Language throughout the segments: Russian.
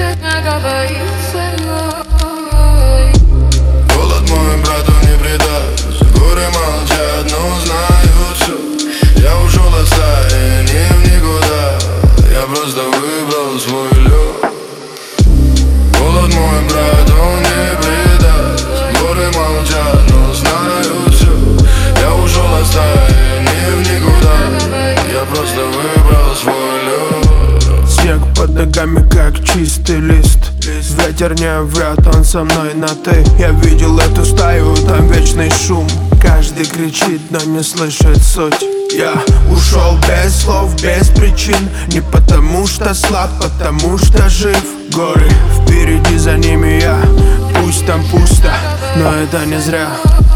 говорит со мной. Голод мой брат, он не предаст. Горы молчат, но знают все. Я ушел от стаи, не в никуда. Я просто выбрал свой лед. Голод мой брат, он не предаст. Горы молчат, но знают все. Я ушел от стаи, не в никуда. Я просто выбрал свой лед. Снег под ногами, как чистый лист. Ветер не врет, он со мной на ты. Я видел эту стаю, там вечный шум. Каждый кричит, но не слышит суть. Я ушел без слов, без причин. Не потому что слаб, потому что жив. Горы впереди, за ними я. Пусть там пусто, но это не зря.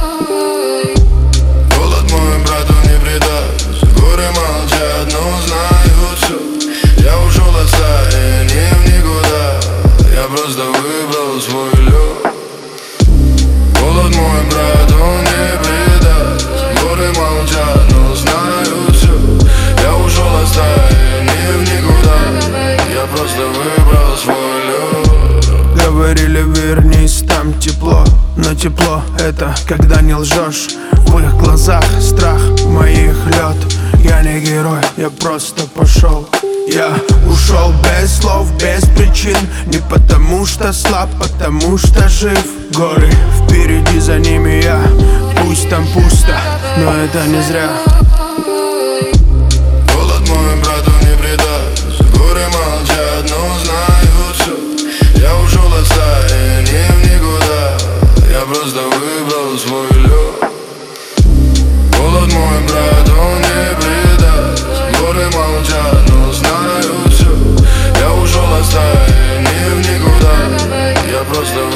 Голод мой брат, он не предаст. Горы молчат, но знают все. Я ушел от стаи, не в никуда. Я просто выбрал свой лед. Голод мой брат, он не предаст. Горы молчат, но знают все. Я ушел от стаи, не в никуда. Я просто выбрал свой лед. Говорили, вернись, там тепло. Но тепло это, когда не лжешь. В их глазах страх, в моих лед. Я не герой, я просто пошел. Я ушел без слов, без причин. Не потому что слаб, потому что жив. Горы впереди, за ними я. Пусть там пусто, но это не зря. Голод мой брат, он не предаст. Горы молчат, но знают все. Я ушел от стаи, не в никуда. Я просто выбрал свой лед. Голод мой брат, он не предаст. Горы молчат, но знают все. Я ушел от стаи, не в никуда. Я просто